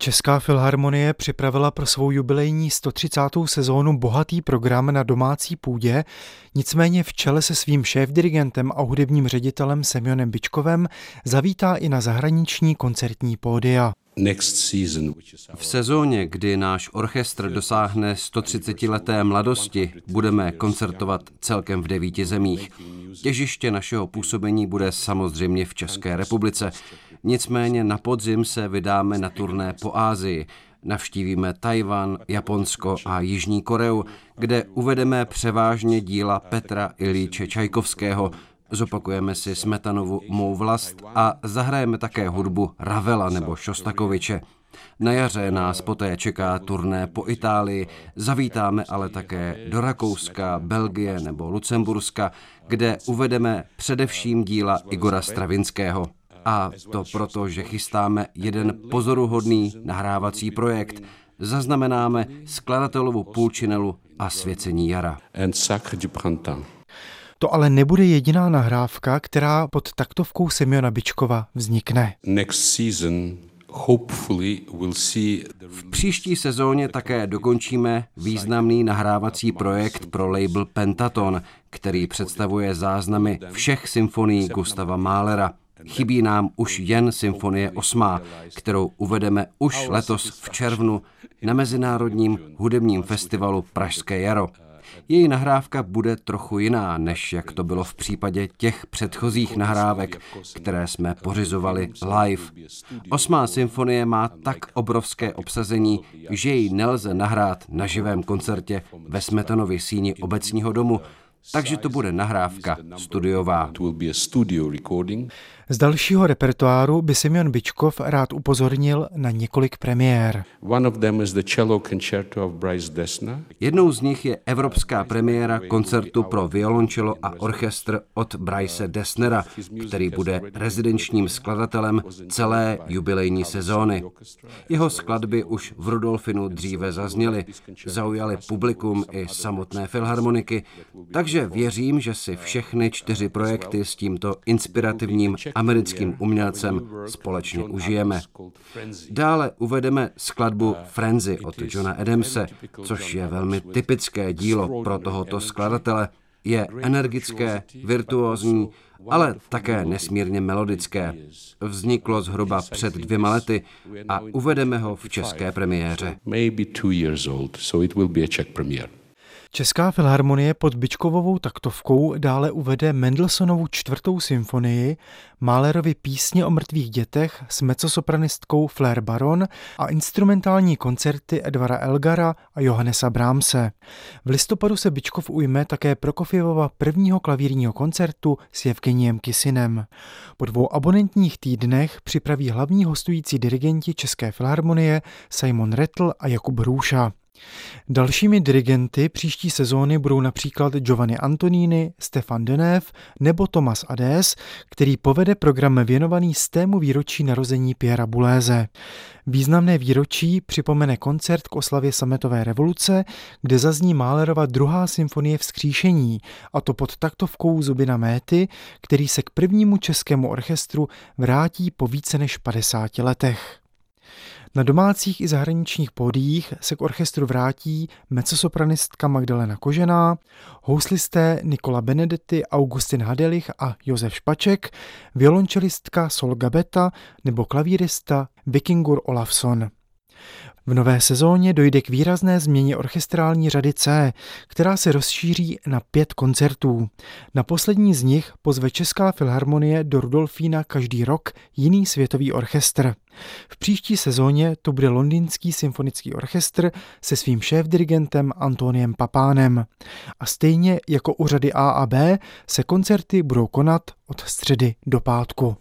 Česká filharmonie připravila pro svou jubilejní 130. sezónu bohatý program na domácí půdě, nicméně v čele se svým šéfdirigentem a hudebním ředitelem Semionem Bičkovem zavítá i na zahraniční koncertní pódia. V sezóně, kdy náš orchestr dosáhne 130leté mladosti, budeme koncertovat celkem v 9 zemích. Těžiště našeho působení bude samozřejmě v České republice. Nicméně na podzim se vydáme na turné po Asii. Navštívíme Tchaj-wan, Japonsko a Jižní Koreu, kde uvedeme převážně díla Petra Iljiče Čajkovského. Zopakujeme si Smetanovu Mou vlast a zahrajeme také hudbu Ravela nebo Šostakoviče. Na jaře nás poté čeká turné po Itálii, zavítáme ale také do Rakouska, Belgie nebo Lucemburska, kde uvedeme především díla Igora Stravinského. A to proto, že chystáme jeden pozoruhodný nahrávací projekt. Zaznamenáme skladatelovu půlčinelu a Svěcení jara. To ale nebude jediná nahrávka, která pod taktovkou Semiona Bičkova vznikne. V příští sezóně také dokončíme významný nahrávací projekt pro label Pentaton, který představuje záznamy všech symfonií Gustava Mahlera. Chybí nám už jen symfonie 8., kterou uvedeme už letos v červnu na Mezinárodním hudebním festivalu Pražské jaro. Její nahrávka bude trochu jiná, než jak to bylo v případě těch předchozích nahrávek, které jsme pořizovali live. 8. symfonie má tak obrovské obsazení, že ji nelze nahrát na živém koncertě ve Smetanově síni Obecního domu, takže to bude nahrávka studiová. Z dalšího repertoáru by Semion Bičkov rád upozornil na několik premiér. Jednou z nich je evropská premiéra koncertu pro violončelo a orchestr od Bryce Dessnera, který bude rezidenčním skladatelem celé jubilejní sezóny. Jeho skladby už v Rudolfinu dříve zazněly, zaujaly publikum i samotné filharmoniky, takže věřím, že si všechny 4 projekty s tímto inspirativním americkým umělcem společně užijeme. Dále uvedeme skladbu Frenzy od Johna Adamse, což je velmi typické dílo pro tohoto skladatele. Je energické, virtuózní, ale také nesmírně melodické. Vzniklo zhruba před 2 lety a uvedeme ho v české premiéře. Česká filharmonie pod Bičkovovou taktovkou dále uvede Mendelsonovu 4. symfonii, Mahlerovy Písně o mrtvých dětech s mezzosopranistkou Fleur Baron a instrumentální koncerty Edvara Elgara a Johannesa Brahmse. V listopadu se Bičkov ujme také Prokofjevova 1. klavírního koncertu s Jevgeniem Kisinem. Po 2 abonentních týdnech připraví hlavní hostující dirigenti České filharmonie Simon Rattle a Jakub Hrůša. Dalšími dirigenty příští sezóny budou například Giovanni Antonini, Stefan Deneuve nebo Thomas Adès, který povede program věnovaný 100. výročí narození Pierra Bouleze. Významné výročí připomene koncert k oslavě sametové revoluce, kde zazní Mahlerova 2. symfonie Vzkříšení, a to pod taktovkou Zubina Méty, který se k prvnímu českému orchestru vrátí po více než 50 letech. Na domácích i zahraničních pódiích se k orchestru vrátí mezzosopranistka Magdalena Kožená, houslisté Nikola Benedetti, Augustin Hadelich a Josef Špaček, violončelistka Sol Gabetta nebo klavírista Vikingur Olafsson. V nové sezóně dojde k výrazné změně orchestrální řady C, která se rozšíří na 5 koncertů. Na poslední z nich pozve Česká filharmonie do Rudolfína každý rok jiný světový orchestr. V příští sezóně to bude Londýnský symfonický orchestr se svým šéfdirigentem Antoniem Papánem. A stejně jako u řady A a B se koncerty budou konat od středy do pátku.